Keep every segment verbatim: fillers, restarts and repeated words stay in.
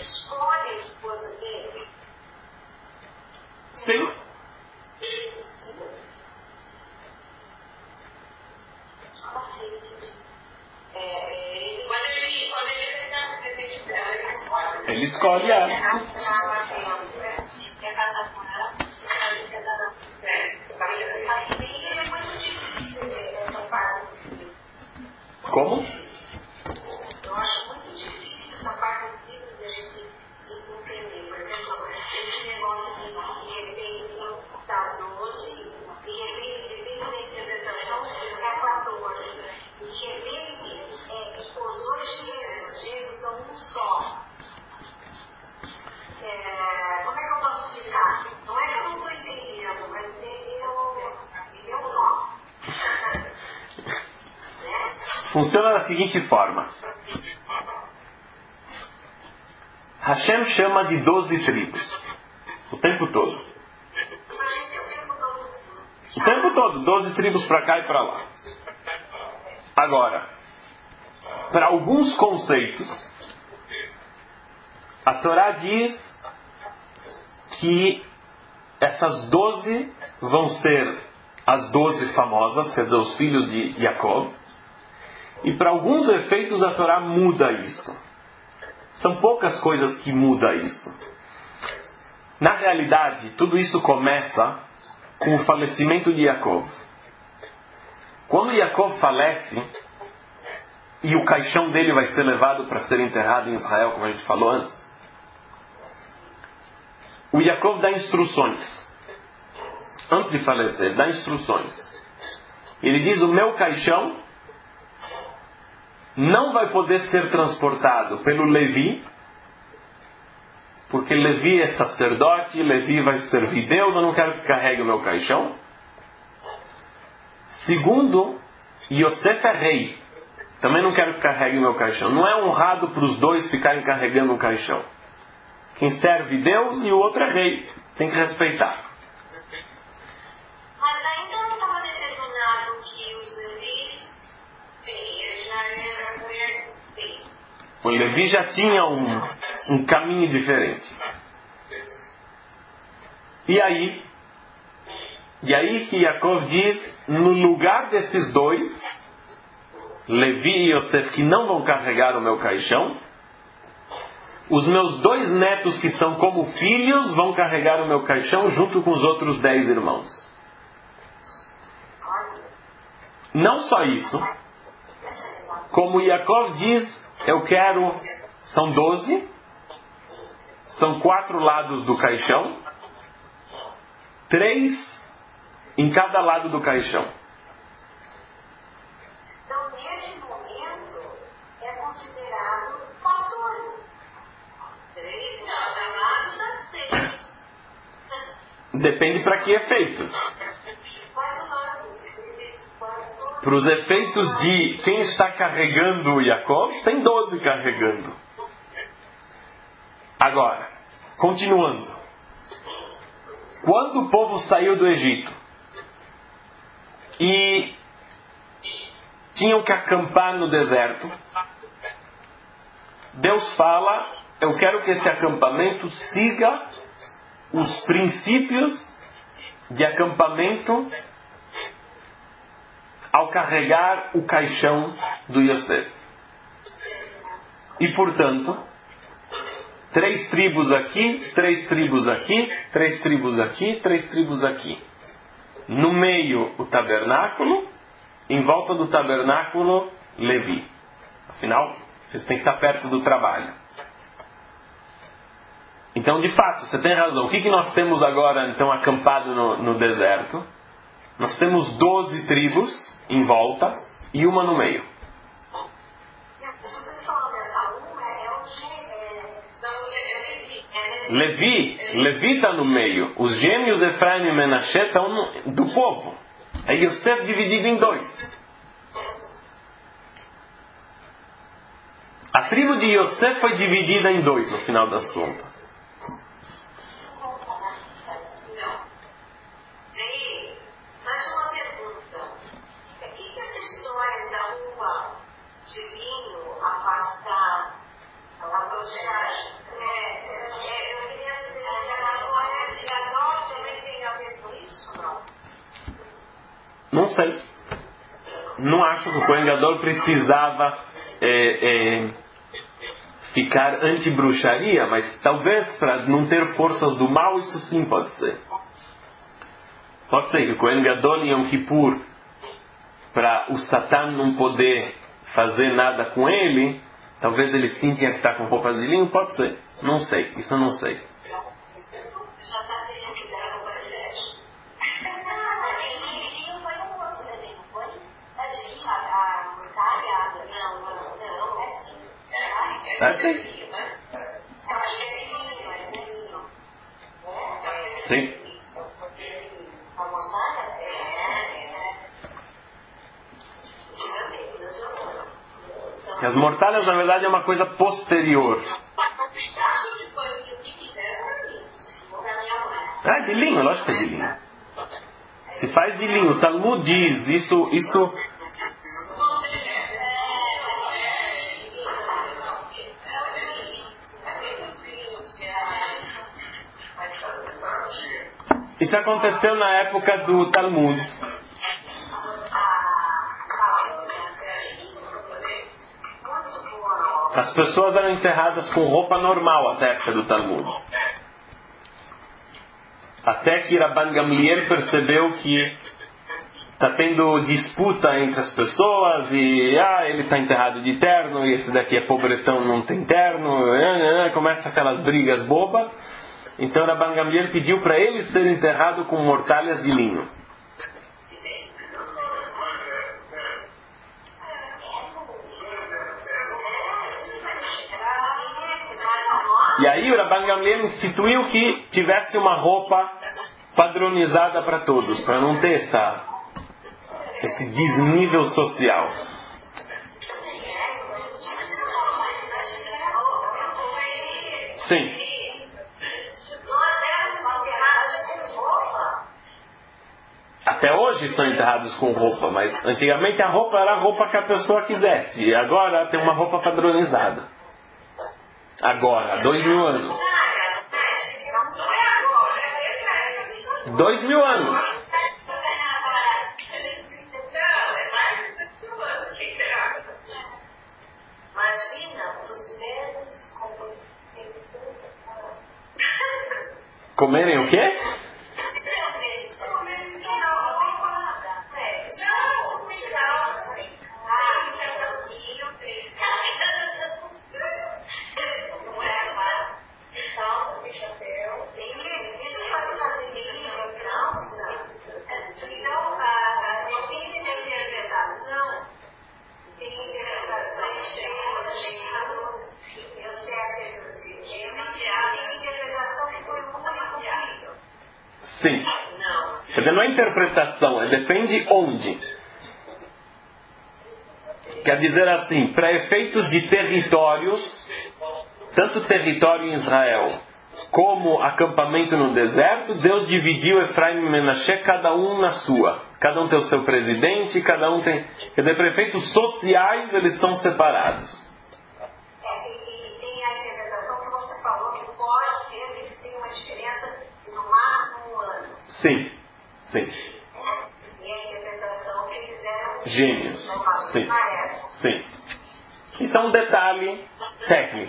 escolhe a esposa dele? Sim. Ele escolhe ela. Como? Eu acho muito difícil essa parte do livro da gente entender. Por exemplo, esse negócio de de repente das doze, de repente, depende da interpretação, é quatorze. De repente, é, os dois gêneros, gêneros são um só. É, como é que eu posso explicar? Não é que eu não estou entendendo, mas entendeu o nó. Né? Funciona da seguinte forma. Hashem chama de doze tribos. O tempo todo. O tempo todo. Doze tribos para cá e para lá. Agora, para alguns conceitos, a Torá diz que essas doze vão ser as doze famosas, quer dizer, os filhos de Jacob. E para alguns efeitos a Torá muda isso. São poucas coisas que mudam isso. Na realidade, tudo isso começa com o falecimento de Jacob. Quando Jacob falece, e o caixão dele vai ser levado para ser enterrado em Israel, como a gente falou antes, o Jacob dá instruções. Antes de falecer, ele dá instruções. Ele diz: o meu caixão não vai poder ser transportado pelo Levi, porque Levi é sacerdote, Levi vai servir Deus, eu não quero que carregue o meu caixão. Segundo, Yosef é rei, também não quero que carregue o meu caixão. Não é honrado para os dois ficarem carregando um caixão. Quem serve Deus e o outro é rei, tem que respeitar. Mas ainda não estava determinado que os levitas, sim, eles já eram, sim. O Levi já tinha um, um caminho diferente. E aí, e aí que Yaakov diz, no lugar desses dois, Levi e Yosef, que não vão carregar o meu caixão, os meus dois netos, que são como filhos, vão carregar o meu caixão junto com os outros dez irmãos. Não só isso, como Yaakov diz, eu quero, são doze, são quatro lados do caixão, três em cada lado do caixão. Então, nesse momento, é considerado quatorze. Três em cada lado dá seis. Depende para que efeitos. Para os efeitos de quem está carregando o Jacob, tem doze carregando. Agora, continuando. Quando o povo saiu do Egito e tinham que acampar no deserto, Deus fala: eu quero que esse acampamento siga os princípios de acampamento ao carregar o caixão do Yosef. E portanto, três tribos aqui, três tribos aqui, três tribos aqui, três tribos aqui. No meio o tabernáculo, em volta do tabernáculo Levi. Afinal, eles têm que estar perto do trabalho. Então, de fato, você tem razão. O que, que nós temos agora, então, acampado no, no deserto? Nós temos doze tribos em volta e uma no meio. Levi, Levi está no meio. Os gêmeos Efraim e Menashe estão no, do povo. É Yosef dividido em dois. A tribo de Yosef foi dividida em dois no final das contas. Mais uma pergunta. O que essa história da uva de vinho afastar a brochagem? Não sei. Não acho que o Kohen Gadol precisava é, é, ficar anti-bruxaria, mas talvez para não ter forças do mal, isso sim pode ser. Pode ser que o Kohen Gadol em Yom Kippur, para o Satan não poder fazer nada com ele, talvez ele sim tinha que estar com roupas de linho, pode ser. Não sei, isso eu não sei. É sim. Sim. As mortalhas, na verdade, é uma coisa posterior. É de linho, lógico que é de linho. Se faz de linho, o Talmud diz, isso, isso... Isso aconteceu na época do Talmud. As pessoas eram enterradas com roupa normal até a época do Talmud. Até que Rabban Gamliel percebeu que está tendo disputa entre as pessoas e ah, ele está enterrado de terno e esse daqui é pobretão, não tem terno. Começa aquelas brigas bobas. Então Rabban Gamliel pediu para ele ser enterrado com mortalhas de linho. E aí o Rabban Gamliel instituiu que tivesse uma roupa padronizada para todos, para não ter essa, esse desnível social. Sim. Até hoje são enterrados com roupa, mas antigamente a roupa era a roupa que a pessoa quisesse. E agora tem uma roupa padronizada. Agora, há dois mil anos. Dois mil anos. Comerem o quê? Sim. Quer dizer, não é interpretação, é depende onde. Quer dizer assim, para efeitos de territórios, tanto território em Israel como acampamento no deserto, Deus dividiu Efraim e Menashe, cada um na sua. Cada um tem o seu presidente, cada um tem... Quer dizer, para efeitos sociais eles estão separados. É, e, e tem a interpretação que você falou, que pode ser que eles tenham uma diferença no máximo um ano. Sim, sim. É, e a interpretação que eles eram... Gêmeos. Sim, sim. Isso é um detalhe técnico.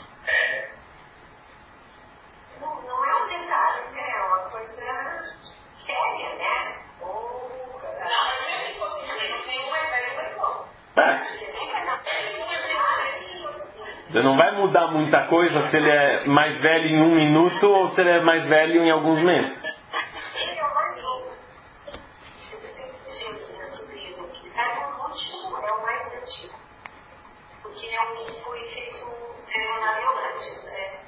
Não, não é um detalhe, né? É uma coisa séria, né? Ou... Não, mas mesmo que fosse nenhum é velho, é bom. Você não vai mudar muita coisa se ele é mais velho em um minuto ou se ele é mais velho em alguns meses. Ele é o mais novo. Eu tenho que dizer aqui na surpresa aqui. É o último, é o mais antigo. Porque é o que foi feito na Leonardo, né?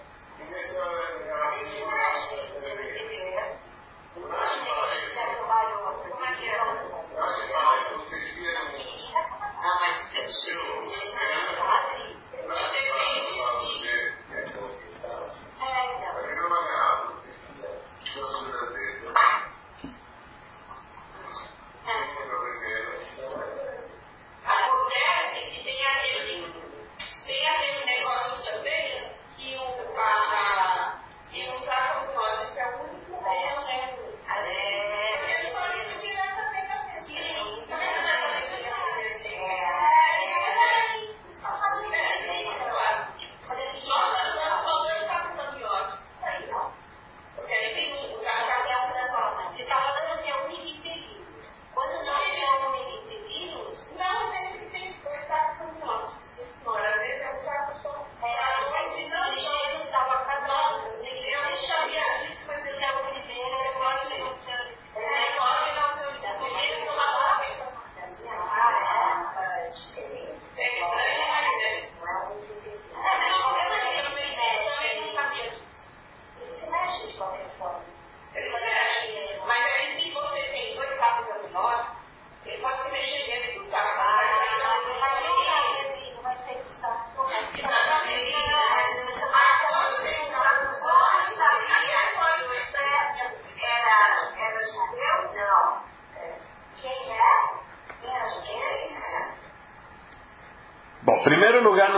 Não, mas é, então.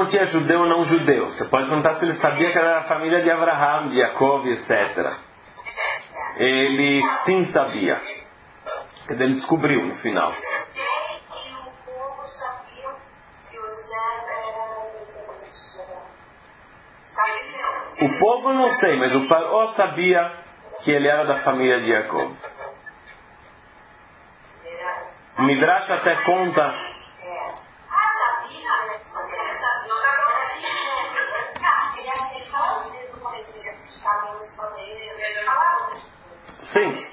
não tinha judeu ou não judeu. Você pode perguntar se ele sabia que era a família de Abraham, de Jacob, etcétera. Ele sim sabia. Quer dizer, ele descobriu no final. O povo não sei, mas o Paró sabia que ele era da família de Jacob. O Midrash até conta... Sim.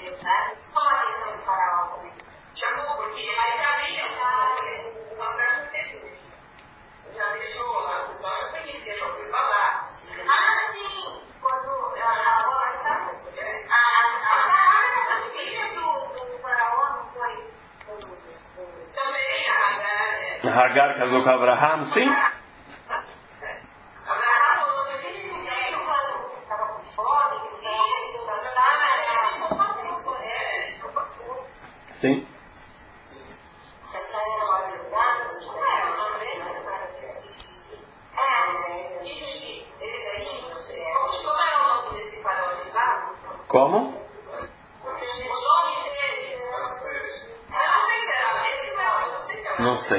Já deixou lá, o pessoal já conhecia, já ouviu falar. Ah, sim! Quando a avó, a filha do faraó não foi. Também a Hagar. A Hagar casou com Abraham, sim? Abraham falou que ele estava com fome, que ele sim. Como? Não sei.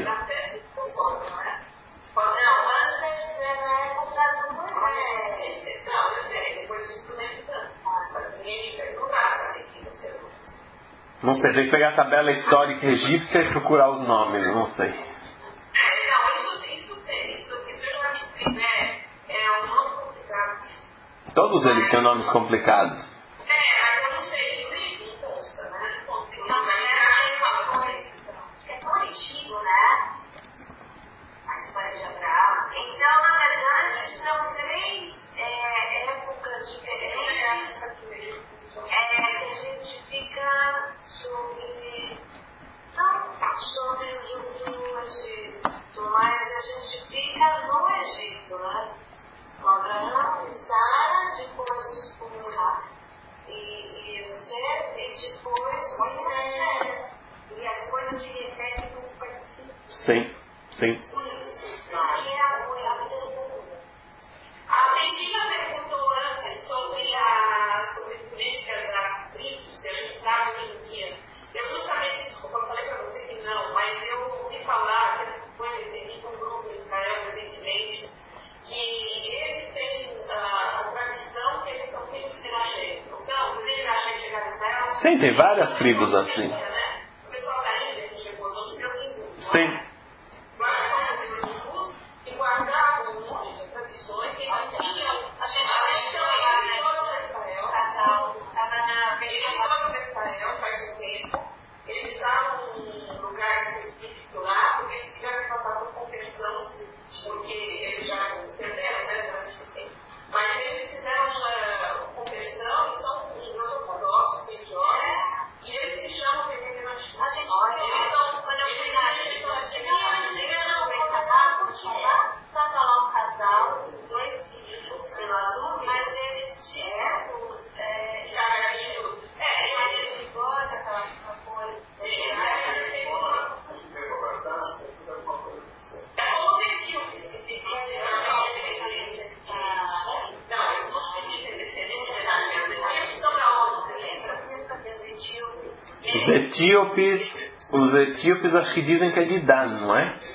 Não sei, tem que pegar a tabela histórica egípcia e procurar os nomes, não sei. Todos eles têm nomes complicados. Então, na verdade, são três é, épocas diferentes é, que a gente fica sobre, não sobre o Egito, mas a gente fica no Egito, né? Com Abraão, Sara, depois com Isaac e José, e depois Moisés. E as coisas se repetem nos participantes. Sim, sim. A Argentina perguntou antes sobre a sobre política das tribos, se a gente sabe hoje em dia. Eu justamente, desculpa, eu falei para você que não, mas eu ouvi falar, depois eu entendi com um grupo em Israel recentemente, que eles têm uh, a tradição que eles são filhos de Menashe. Não são? Os filhos de Menashe chegaram a Israel? Sim, tem várias tribos assim. O pessoal da Índia que chegou, os outros deu sim. E guardavam um monte de tradições que eles tinham. A gente eles foram para Israel faz um tempo. Eles estavam num lugar específico lá, porque eles tiveram que passar por conversão, porque eles já se perderam, né, durante esse tempo. Mas eles fizeram uma conversão e são os ortodoxos, religiosos, e eles se chamam de Menashe. A gente não, quando eu fui lá, eles estava lá um casal, dois filhos, pelo azul, mas eles tinham é, já tinham é, mas eles gostam aquela coisa. É como os etíopes que se não, eles não têm descendentes de Menashe. Os etíopes são da onde? Os etíopes, os etíopes acho que dizem que é de Dan, não é?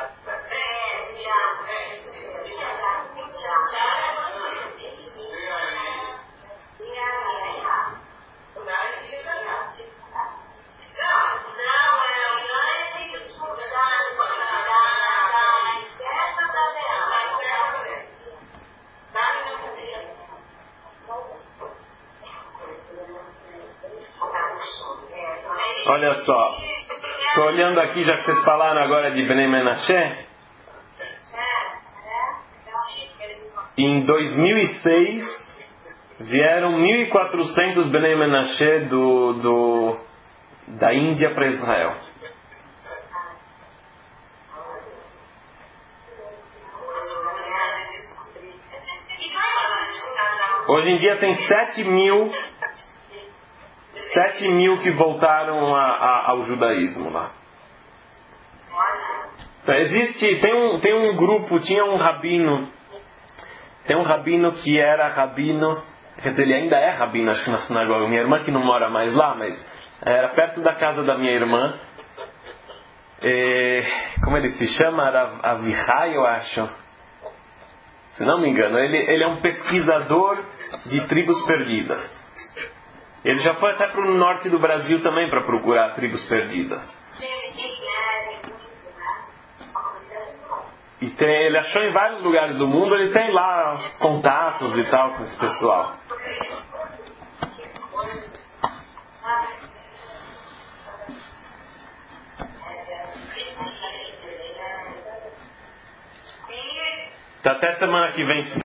Olha só, estou olhando aqui, já que vocês falaram agora de Bnei Menashe. Em dois mil e seis vieram mil e quatrocentos Bnei Menashe do, do, da Índia para Israel. Hoje em dia tem sete mil Sete mil que voltaram a, a, ao judaísmo lá. Então, existe, tem um, tem um grupo, tinha um rabino, tem um rabino que era rabino, quer dizer, ele ainda é rabino, acho que na sinagoga. Minha irmã que não mora mais lá, mas era perto da casa da minha irmã. É, como ele se chama? Rav Avihai, eu acho. Se não me engano, ele, ele é um pesquisador de tribos perdidas. Ele já foi até para o norte do Brasil também para procurar tribos perdidas. E tem, ele achou em vários lugares do mundo, ele tem lá contatos e tal com esse pessoal. Então, até semana que vem.